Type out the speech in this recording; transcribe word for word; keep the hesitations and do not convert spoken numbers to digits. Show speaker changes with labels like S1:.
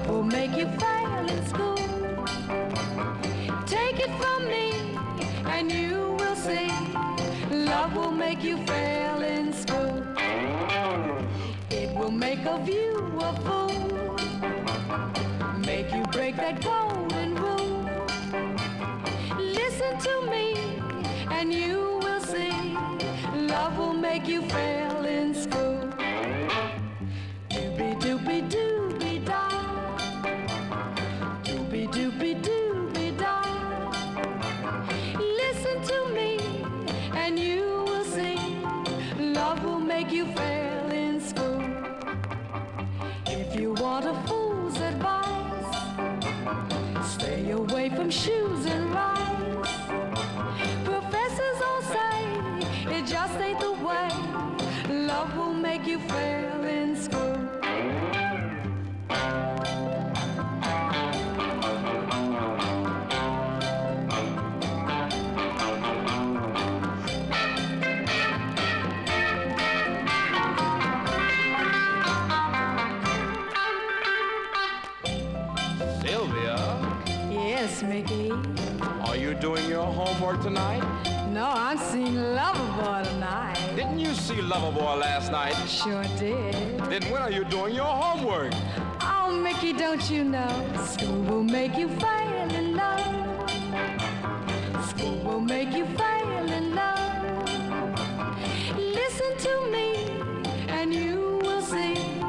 S1: Love will make you fail in school. Take it from me, and you will see. Love will make you fail in school. It will make of you a fool. Make you break that golden rule. Listen to me, and you will see. Love will make you fail in school. Doobie doobie doobie da. Doobie doobie doobie da. Listen to me, and you will see. Love will make you fail in school. If you want a fool's advice, stay away from shoes and rice. Professors all say it just ain't the way. Love will make you fail in school.
S2: Sylvia?
S1: Yes, Mickey.
S2: Are you doing your homework tonight?
S1: No, I'm seeing Loverboy tonight.
S2: Didn't you see Loverboy last night?
S1: Sure did.
S2: Then when are you doing your homework?
S1: Oh, Mickey, don't you know? School will make you fail in love. School will make you fail in love. Listen to me, and you will see.